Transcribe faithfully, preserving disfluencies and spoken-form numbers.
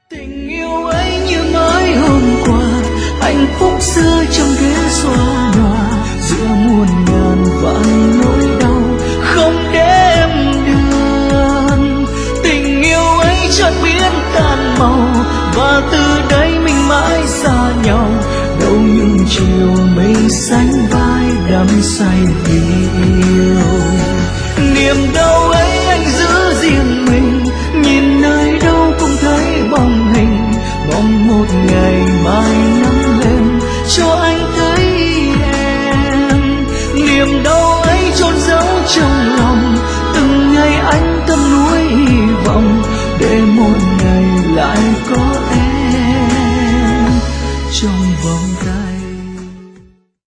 Tình yêu ấy như mới hôm qua, hạnh phúc xưa trong ghế xoa nhòa, giữa muôn ngàn vạn nỗi đau không đếm được. Tình yêu ấy chợt biến tàn màu, và từ đây mình mãi xa nhau. Đâu những chiều mây sánh vai đắm say vì yêu. Niềm đau ấy anh giữ riêng mình, nhìn nơi đâu cũng thấy bóng hình. Mong một ngày mai nắng lên cho anh thấy em. Niềm đau ấy chôn giấu trong lòng,